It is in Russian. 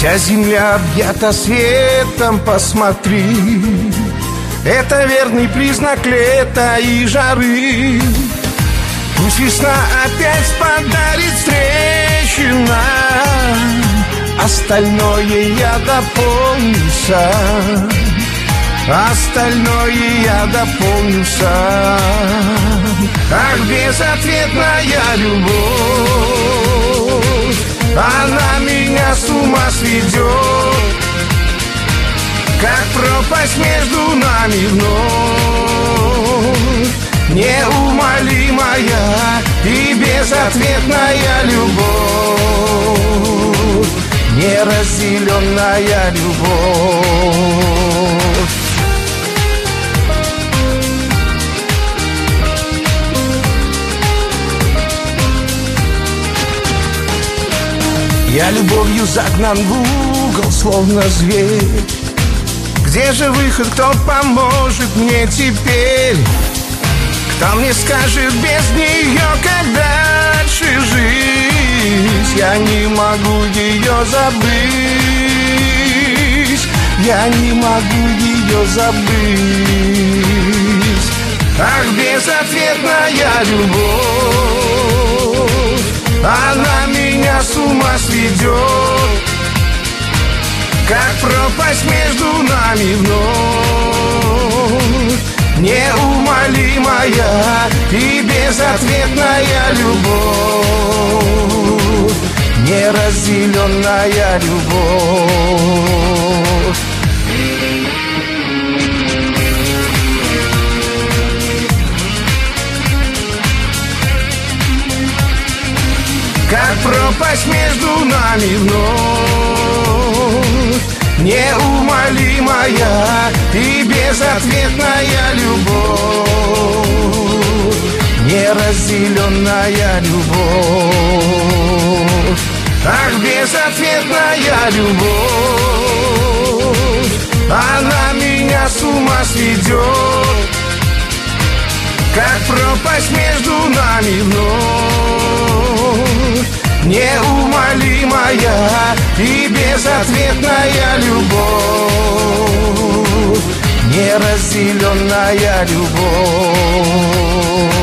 Вся земля объята светом, посмотри. Это верный признак лета и жары. Пусть весна опять подарит встречи нам, остальное я дополню сам. Остальное я дополню сам. Ах, безответная любовь, она меня с ума сведет, как пропасть между нами вновь. Неумолимая и безответная любовь, неразделенная любовь. Я любовью загнан в угол, словно зверь. Где же выход, кто поможет мне теперь? Кто мне скажет без нее, как дальше жить? Я не могу ее забыть, я не могу ее забыть. Ах, безответная любовь, она меня с ума сведет, как пропасть между нами вновь. Неумолимая и безответная любовь, неразделенная любовь. Как пропасть между нами вновь. Неумолимая и безответная любовь, неразделенная любовь. Ах, безответная любовь, она меня с ума сведет, как пропасть между нами вновь. Неумолимая и безответная любовь, неразделенная любовь.